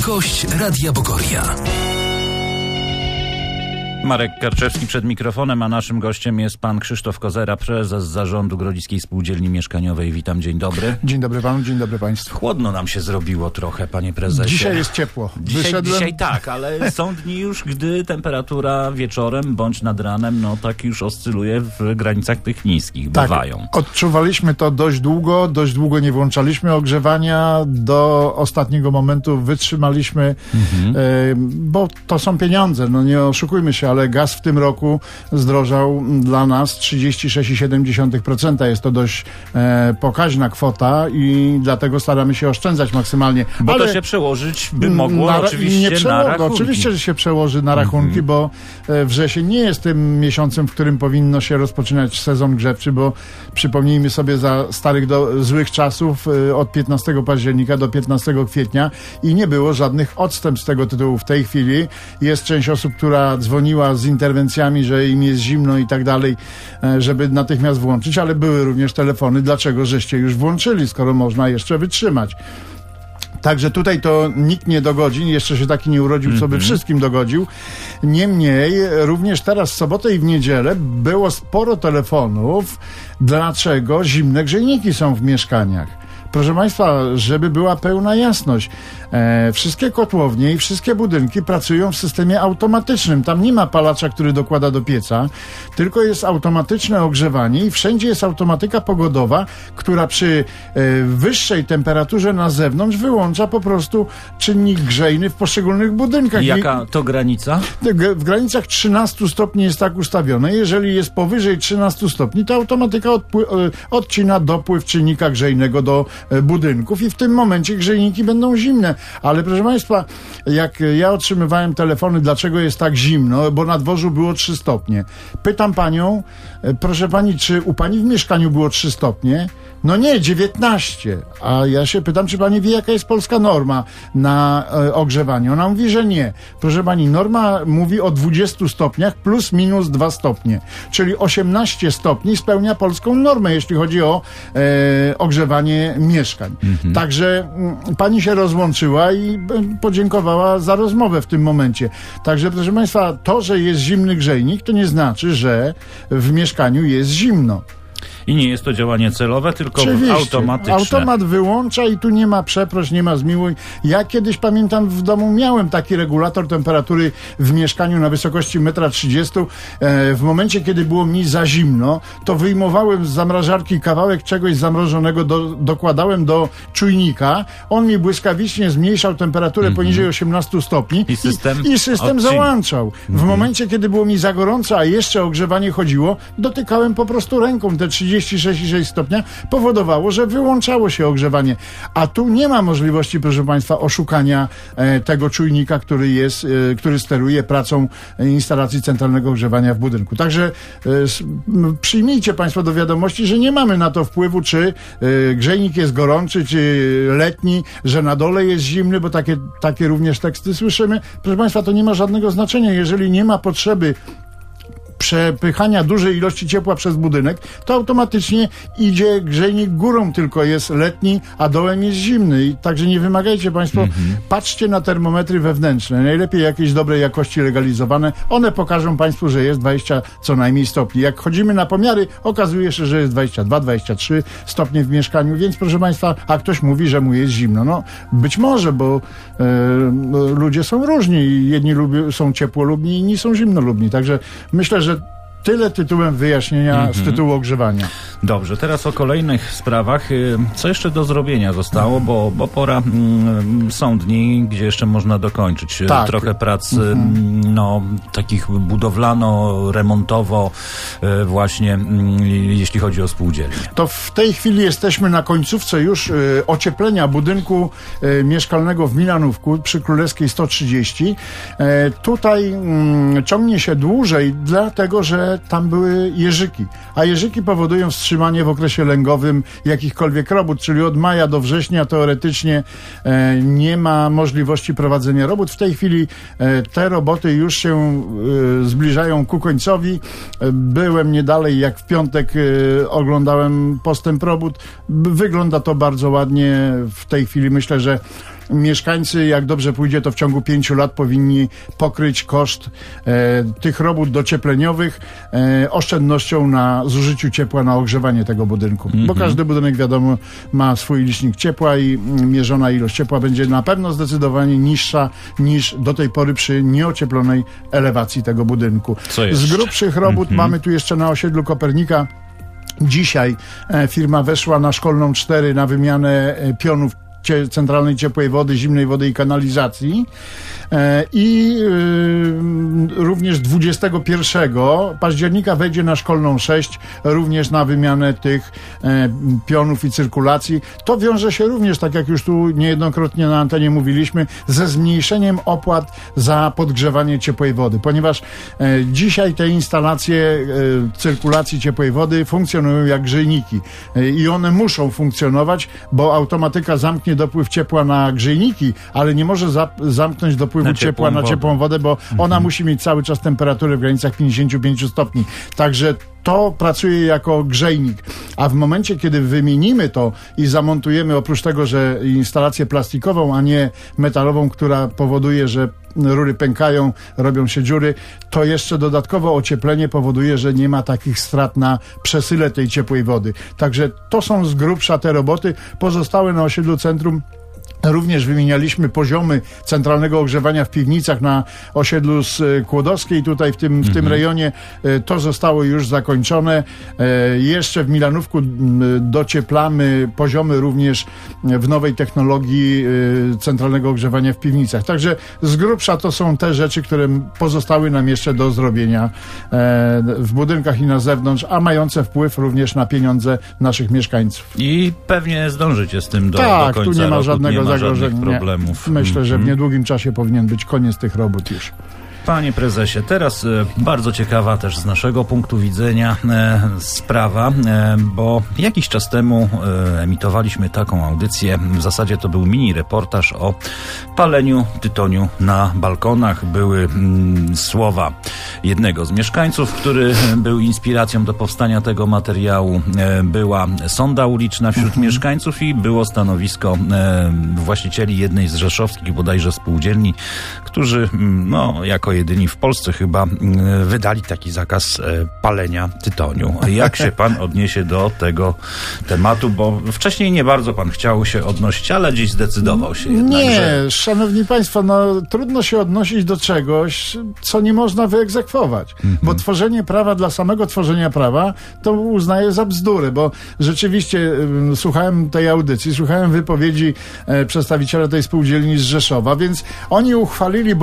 Gość Radia Bogoria. Marek Karczewski przed mikrofonem, a naszym gościem jest pan Krzysztof Kozera, prezes zarządu Grodziskiej Spółdzielni Mieszkaniowej. Witam, dzień dobry. Dzień dobry panu, dzień dobry państwu. Chłodno nam się zrobiło trochę, panie prezesie. Dzisiaj jest ciepło. Dzisiaj tak, ale są dni już, gdy temperatura wieczorem bądź nad ranem, no tak już oscyluje w granicach tych niskich, bywają. Tak, odczuwaliśmy to dość długo nie włączaliśmy ogrzewania, do ostatniego momentu wytrzymaliśmy, bo to są pieniądze, no nie oszukujmy się, ale gaz w tym roku zdrożał dla nas 36,7%. Jest to dość pokaźna kwota i dlatego staramy się oszczędzać maksymalnie. Bo ale to się przełożyć by mogło oczywiście na rachunki. Oczywiście, że się przełoży na rachunki, bo wrzesień nie jest tym miesiącem, w którym powinno się rozpoczynać sezon grzewczy, bo przypomnijmy sobie za starych złych czasów od 15 października do 15 kwietnia i nie było żadnych odstępstw z tego tytułu. W tej chwili jest część osób, która dzwoniła z interwencjami, że im jest zimno i tak dalej, żeby natychmiast włączyć, ale były również telefony, dlaczego żeście już włączyli, skoro można jeszcze wytrzymać. Także tutaj to nikt nie dogodzi, jeszcze się taki nie urodził, co by wszystkim dogodził. Niemniej, również teraz w sobotę i w niedzielę było sporo telefonów, dlaczego zimne grzejniki są w mieszkaniach. Proszę państwa, żeby była pełna jasność, wszystkie kotłownie i wszystkie budynki pracują w systemie automatycznym. Tam nie ma palacza, który dokłada do pieca, tylko jest automatyczne ogrzewanie i wszędzie jest automatyka pogodowa, która przy wyższej temperaturze na zewnątrz wyłącza po prostu czynnik grzejny w poszczególnych budynkach. Jaka to granica? W granicach 13 stopni jest tak ustawione. Jeżeli jest powyżej 13 stopni, to automatyka odcina dopływ czynnika grzejnego do budynków i w tym momencie grzejniki będą zimne. Ale proszę państwa, jak ja otrzymywałem telefony, dlaczego jest tak zimno, bo na dworzu było 3 stopnie. Pytam panią, proszę pani, czy u pani w mieszkaniu było 3 stopnie? No nie, 19. A ja się pytam, czy pani wie, jaka jest polska norma na ogrzewanie? Ona mówi, że nie. Proszę pani, norma mówi o 20 stopniach plus minus 2 stopnie. Czyli 18 stopni spełnia polską normę, jeśli chodzi o ogrzewanie mieszkań. Także pani się rozłączyła i podziękowała za rozmowę w tym momencie. Także proszę państwa, to, że jest zimny grzejnik, to nie znaczy, że w mieszkaniu jest zimno. I nie jest to działanie celowe, tylko automatyczne. Automat wyłącza i tu nie ma przeproś, nie ma zmiłuj. Ja kiedyś, pamiętam, w domu miałem taki regulator temperatury w mieszkaniu na wysokości 1,30 m. W momencie, kiedy było mi za zimno, to wyjmowałem z zamrażarki kawałek czegoś zamrożonego, dokładałem do czujnika. On mi błyskawicznie zmniejszał temperaturę poniżej 18 stopni i system załączał. W momencie, kiedy było mi za gorąco, a jeszcze ogrzewanie chodziło, dotykałem po prostu ręką te 36,6 stopnia, powodowało, że wyłączało się ogrzewanie. A tu nie ma możliwości, proszę państwa, oszukania tego czujnika, który steruje pracą instalacji centralnego ogrzewania w budynku. Także przyjmijcie państwo do wiadomości, że nie mamy na to wpływu, czy grzejnik jest gorący, czy letni, że na dole jest zimny, bo takie również teksty słyszymy. Proszę państwa, to nie ma żadnego znaczenia. Jeżeli nie ma potrzeby przepychania dużej ilości ciepła przez budynek, to automatycznie idzie grzejnik górą, tylko jest letni, a dołem jest zimny. I także nie wymagajcie państwo, patrzcie na termometry wewnętrzne, najlepiej jakieś dobrej jakości legalizowane. One pokażą państwu, że jest 20 co najmniej stopni. Jak chodzimy na pomiary, okazuje się, że jest 22, 23 stopnie w mieszkaniu, więc proszę państwa, a ktoś mówi, że mu jest zimno. No, być może, bo ludzie są różni i jedni są ciepłolubni, inni są zimnolubni. Także myślę, że tyle tytułem wyjaśnienia z tytułu ogrzewania. Dobrze, teraz o kolejnych sprawach. Co jeszcze do zrobienia zostało, bo pora, są dni, gdzie jeszcze można dokończyć trochę prac takich budowlano-remontowo właśnie, jeśli chodzi o spółdzielnię. To w tej chwili jesteśmy na końcówce już ocieplenia budynku mieszkalnego w Milanówku przy Królewskiej 130. Tutaj ciągnie się dłużej, dlatego że tam były jeżyki, a jeżyki powodują wstrzymanie w okresie lęgowym jakichkolwiek robót, czyli od maja do września teoretycznie nie ma możliwości prowadzenia robót. W tej chwili te roboty już się zbliżają ku końcowi. Byłem nie dalej jak w piątek, oglądałem postęp robót. Wygląda to bardzo ładnie. W tej chwili myślę, że mieszkańcy, jak dobrze pójdzie, to w ciągu 5 lat powinni pokryć koszt tych robót dociepleniowych oszczędnością na zużyciu ciepła na ogrzewanie tego budynku. Bo każdy budynek, wiadomo, ma swój licznik ciepła i mierzona ilość ciepła będzie na pewno zdecydowanie niższa niż do tej pory przy nieocieplonej elewacji tego budynku. Z grubszych robót mamy tu jeszcze na osiedlu Kopernika. Dzisiaj firma weszła na Szkolną 4 na wymianę pionów centralnej ciepłej wody, zimnej wody i kanalizacji. I również 21 października wejdzie na Szkolną 6 również na wymianę tych pionów i cyrkulacji. To wiąże się również, tak jak już tu niejednokrotnie na antenie mówiliśmy, ze zmniejszeniem opłat za podgrzewanie ciepłej wody, ponieważ dzisiaj te instalacje cyrkulacji ciepłej wody funkcjonują jak grzejniki i one muszą funkcjonować, bo automatyka zamknie dopływ ciepła na grzejniki, ale nie może zamknąć dopływu ciepła na ciepłą wodę, bo ona musi mieć cały czas temperaturę w granicach 55 stopni. Także to pracuje jako grzejnik. A w momencie, kiedy wymienimy to i zamontujemy, oprócz tego, że instalację plastikową, a nie metalową, która powoduje, że rury pękają, robią się dziury, to jeszcze dodatkowo ocieplenie powoduje, że nie ma takich strat na przesyle tej ciepłej wody. Także to są z grubsza te roboty. Pozostałe na osiedlu centrum również wymienialiśmy poziomy centralnego ogrzewania w piwnicach na osiedlu Kłodowskiej, tutaj w tym rejonie. To zostało już zakończone. Jeszcze w Milanówku docieplamy poziomy również w nowej technologii centralnego ogrzewania w piwnicach. Także z grubsza to są te rzeczy, które pozostały nam jeszcze do zrobienia w budynkach i na zewnątrz, a mające wpływ również na pieniądze naszych mieszkańców. I pewnie zdążycie z tym do końca tu nie ma roku, żadnego zagrożeń, problemów. Myślę, że w niedługim czasie powinien być koniec tych robót już. Panie prezesie, teraz bardzo ciekawa też z naszego punktu widzenia sprawa, bo jakiś czas temu emitowaliśmy taką audycję, w zasadzie to był mini reportaż o paleniu tytoniu na balkonach. Były słowa jednego z mieszkańców, który był inspiracją do powstania tego materiału. Była sonda uliczna wśród mieszkańców i było stanowisko właścicieli jednej z rzeszowskich bodajże spółdzielni, którzy jako jedyni w Polsce chyba wydali taki zakaz palenia tytoniu. Jak się pan odniesie do tego tematu? Bo wcześniej nie bardzo pan chciał się odnosić, ale dziś zdecydował się jednak. Nie, szanowni państwo, trudno się odnosić do czegoś, co nie można wyegzekwować. Bo tworzenie prawa dla samego tworzenia prawa to uznaję za bzdurę, bo rzeczywiście słuchałem tej audycji, słuchałem wypowiedzi przedstawiciela tej spółdzielni z Rzeszowa, więc oni uchwalili,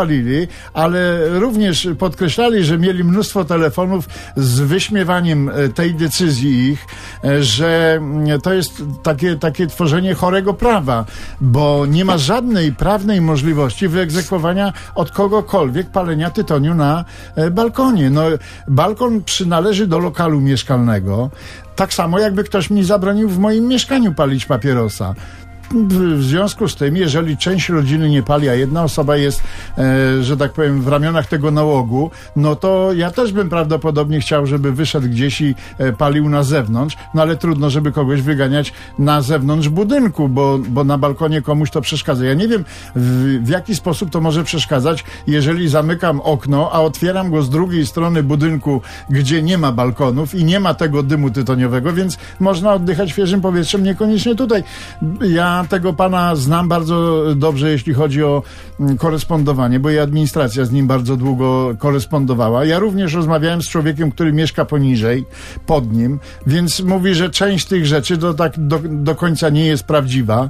ale również podkreślali, że mieli mnóstwo telefonów z wyśmiewaniem tej decyzji ich, że to jest takie tworzenie chorego prawa, bo nie ma żadnej prawnej możliwości wyegzekwowania od kogokolwiek palenia tytoniu na balkonie. Balkon przynależy do lokalu mieszkalnego, tak samo jakby ktoś mi zabronił w moim mieszkaniu palić papierosa. W związku z tym, jeżeli część rodziny nie pali, a jedna osoba jest, że tak powiem, w ramionach tego nałogu, to ja też bym prawdopodobnie chciał, żeby wyszedł gdzieś i palił na zewnątrz, ale trudno, żeby kogoś wyganiać na zewnątrz budynku, bo na balkonie komuś to przeszkadza. Ja nie wiem, w jaki sposób to może przeszkadzać, jeżeli zamykam okno, a otwieram go z drugiej strony budynku, gdzie nie ma balkonów i nie ma tego dymu tytoniowego, więc można oddychać świeżym powietrzem, niekoniecznie tutaj. Ja tego pana znam bardzo dobrze, jeśli chodzi o korespondowanie, bo i administracja z nim bardzo długo korespondowała. Ja również rozmawiałem z człowiekiem, który mieszka poniżej, pod nim, więc mówi, że część tych rzeczy to tak do końca nie jest prawdziwa.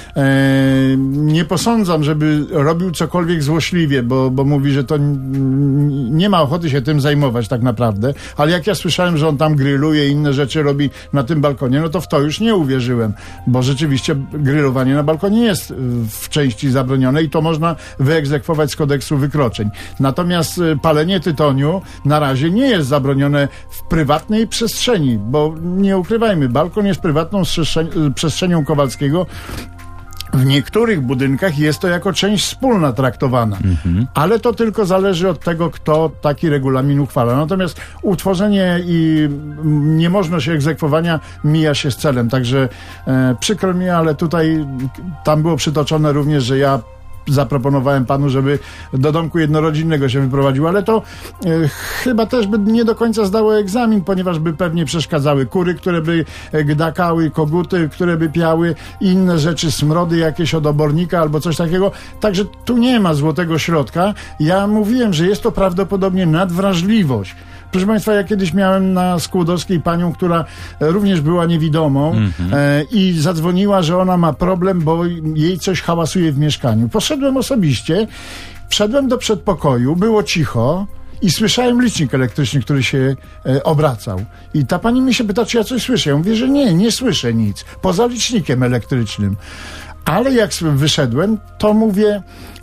Nie posądzam, żeby robił cokolwiek złośliwie, bo mówi, że to nie ma ochoty się tym zajmować tak naprawdę, ale jak ja słyszałem, że on tam grilluje i inne rzeczy robi na tym balkonie, to w to już nie uwierzyłem, bo rzeczywiście grillowanie na balkonie jest w części zabronione i to można wyegzekwować z kodeksu wykroczeń. Natomiast palenie tytoniu na razie nie jest zabronione w prywatnej przestrzeni, bo nie ukrywajmy, balkon jest prywatną przestrzenią Kowalskiego, W niektórych budynkach jest to jako część wspólna traktowana, ale to tylko zależy od tego, kto taki regulamin uchwala. Natomiast utworzenie i niemożność egzekwowania mija się z celem. Także przykro mi, ale tutaj tam było przytoczone również, że ja zaproponowałem panu, żeby do domku jednorodzinnego się wyprowadził, ale to chyba też by nie do końca zdało egzamin, ponieważ by pewnie przeszkadzały kury, które by gdakały, koguty, które by piały, inne rzeczy, smrody jakieś od obornika albo coś takiego. Także tu nie ma złotego środka. Ja mówiłem, że jest to prawdopodobnie nadwrażliwość. Proszę Państwa, ja kiedyś miałem na Skłodowskiej panią, która również była niewidomą i zadzwoniła, że ona ma problem, bo jej coś hałasuje w mieszkaniu. Poszedłem osobiście, wszedłem do przedpokoju, było cicho i słyszałem licznik elektryczny, który się obracał. I ta pani mi się pyta, czy ja coś słyszę. Ja mówię, że nie słyszę nic, poza licznikiem elektrycznym. Ale jak wyszedłem, to mówię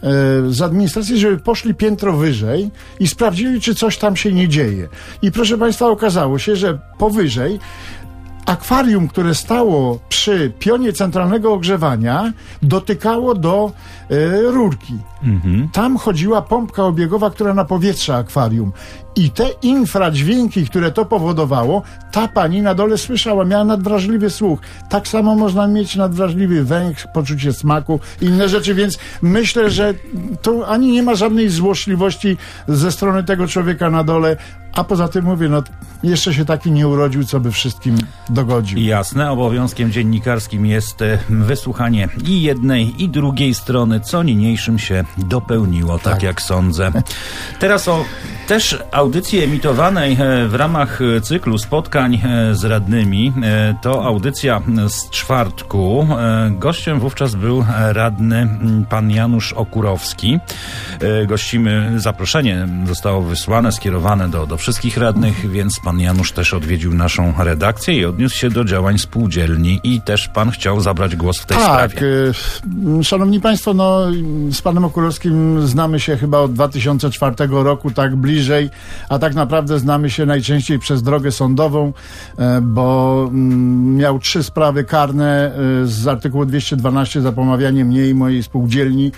z administracji, żeby poszli piętro wyżej i sprawdzili, czy coś tam się nie dzieje. I proszę Państwa, okazało się, że powyżej akwarium, które stało przy pionie centralnego ogrzewania, dotykało do rurki. Tam chodziła pompka obiegowa, która napowietrza akwarium. I te infradźwięki, które to powodowało, ta pani na dole słyszała, miała nadwrażliwy słuch. Tak samo można mieć nadwrażliwy węch, poczucie smaku, inne rzeczy, więc myślę, że tu ani nie ma żadnej złośliwości ze strony tego człowieka na dole, a poza tym mówię, no jeszcze się taki nie urodził, co by wszystkim dogodził. Jasne, obowiązkiem dziennikarskim jest wysłuchanie i jednej, i drugiej strony, co niniejszym się dopełniło, tak jak sądzę. Teraz o też audycji emitowanej w ramach cyklu spotkań z radnymi. To audycja z czwartku. Gościem wówczas był radny pan Janusz Okurowski. Gościmy, zaproszenie zostało wysłane, skierowane do wszystkich radnych, więc pan Janusz też odwiedził naszą redakcję i odniósł się do działań spółdzielni i też pan chciał zabrać głos w tej sprawie. Tak, szanowni państwo, no z panem Okurowskim znamy się chyba od 2004 roku, tak bliżej, a tak naprawdę znamy się najczęściej przez drogę sądową, bo miał 3 sprawy karne z artykułu 212 za pomawianie mnie i mojej spółdzielni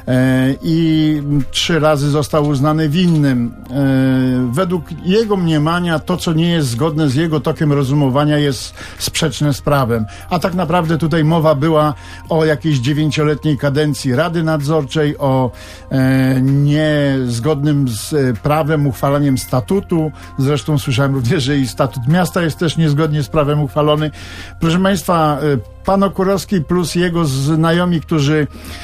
i 3 razy został uznany winnym. Według jego mniemania to, co nie jest zgodne z jego tokiem rozumowania, jest sprzeczne z prawem. A tak naprawdę tutaj mowa była o jakiejś 9-letniej kadencji Rady Nadzorczej, o niezgodnym z prawem uchwalaniem statutu. Zresztą słyszałem również, że i statut miasta jest też niezgodnie z prawem uchwalony. Proszę Państwa, pan Okurowski plus jego znajomi, którzy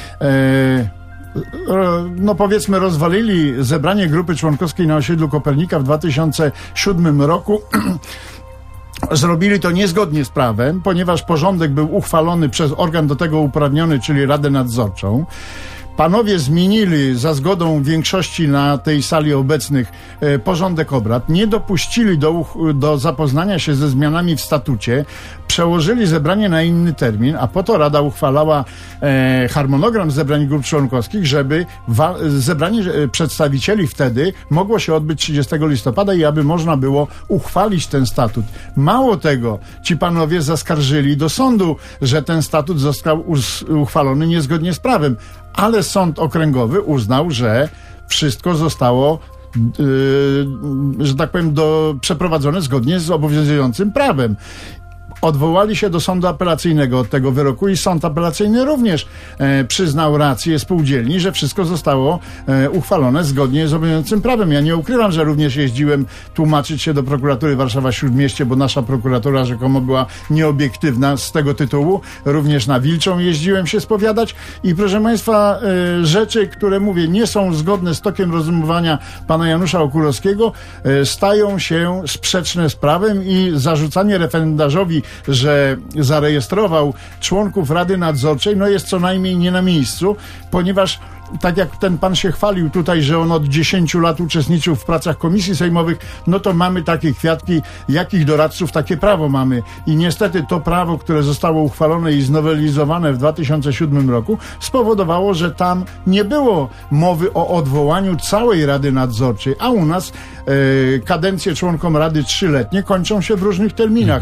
no powiedzmy rozwalili zebranie grupy członkowskiej na osiedlu Kopernika w 2007 roku, zrobili to niezgodnie z prawem, ponieważ porządek był uchwalony przez organ do tego uprawniony, czyli Radę Nadzorczą. Panowie zmienili za zgodą większości na tej sali obecnych porządek obrad, nie dopuścili do zapoznania się ze zmianami w statucie, przełożyli zebranie na inny termin, a po to Rada uchwalała harmonogram zebrań grup członkowskich, żeby zebranie przedstawicieli wtedy mogło się odbyć 30 listopada i aby można było uchwalić ten statut. Mało tego, ci panowie zaskarżyli do sądu, że ten statut został uchwalony niezgodnie z prawem, ale sąd okręgowy uznał, że wszystko zostało że tak powiem, przeprowadzone zgodnie z obowiązującym prawem. Odwołali się do sądu apelacyjnego od tego wyroku i sąd apelacyjny również przyznał rację spółdzielni, że wszystko zostało uchwalone zgodnie z obowiązującym prawem. Ja nie ukrywam, że również jeździłem tłumaczyć się do prokuratury Warszawa-Śródmieście, bo nasza prokuratura rzekomo była nieobiektywna z tego tytułu. Również na Wilczą jeździłem się spowiadać i proszę Państwa, rzeczy, które mówię, nie są zgodne z tokiem rozumowania pana Janusza Okurowskiego, stają się sprzeczne z prawem i zarzucanie referendarzowi, że zarejestrował członków Rady Nadzorczej, no jest co najmniej nie na miejscu, ponieważ tak jak ten pan się chwalił tutaj, że on od 10 lat uczestniczył w pracach komisji sejmowych, no to mamy takie kwiatki, jakich doradców takie prawo mamy. I niestety to prawo, które zostało uchwalone i znowelizowane w 2007 roku, spowodowało, że tam nie było mowy o odwołaniu całej Rady Nadzorczej, a u nas kadencje członkom Rady 3-letnie kończą się w różnych terminach.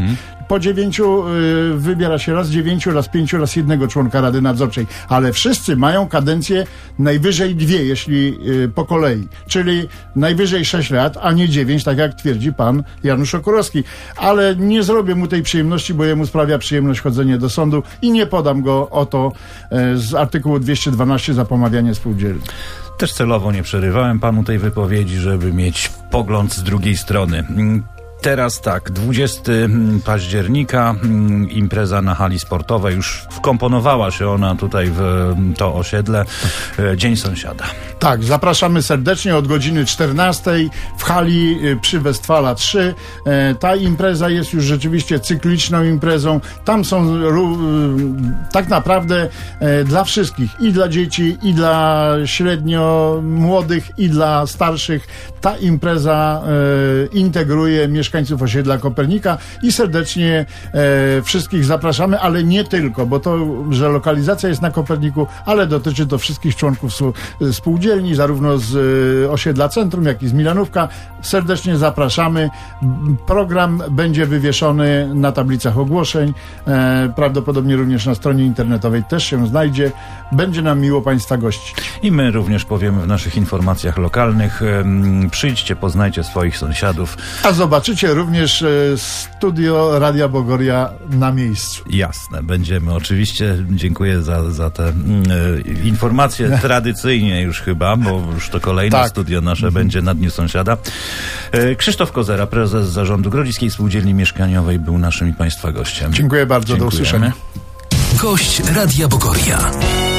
po 9 wybiera się raz 9, raz 5, raz 1 członka Rady Nadzorczej, ale wszyscy mają kadencję najwyżej 2, jeśli po kolei, czyli najwyżej 6 lat, a nie 9, tak jak twierdzi pan Janusz Okurowski. Ale nie zrobię mu tej przyjemności, bo jemu sprawia przyjemność chodzenie do sądu i nie podam go o to z artykułu 212 za pomawianie spółdzielni. Też celowo nie przerywałem panu tej wypowiedzi, żeby mieć pogląd z drugiej strony. Teraz tak, 20 października, impreza na hali sportowej, już wkomponowała się ona tutaj w to osiedle, Dzień Sąsiada. Tak, zapraszamy serdecznie od godziny 14 w hali przy Westfala 3. Ta impreza jest już rzeczywiście cykliczną imprezą. Tam są tak naprawdę dla wszystkich, i dla dzieci, i dla średnio młodych, i dla starszych. Ta impreza integruje mieszkańców osiedla Kopernika i serdecznie wszystkich zapraszamy, ale nie tylko, bo to, że lokalizacja jest na Koperniku, ale dotyczy to wszystkich członków spółdzielni, zarówno z osiedla Centrum, jak i z Milanówka. Serdecznie zapraszamy. Program będzie wywieszony na tablicach ogłoszeń, prawdopodobnie również na stronie internetowej też się znajdzie. Będzie nam miło państwa gościć. I my również powiemy w naszych informacjach lokalnych. Przyjdźcie, poznajcie swoich sąsiadów. A zobaczycie również studio Radia Bogoria na miejscu. Jasne, będziemy oczywiście. Dziękuję za te informacje tradycyjnie już chyba, bo już to kolejne studio nasze będzie na Dniu Sąsiada. Krzysztof Kozera, prezes zarządu Grodziskiej Spółdzielni Mieszkaniowej, był naszym i państwa gościem. Dziękuję bardzo, do usłyszenia. Gość Radia Bogoria.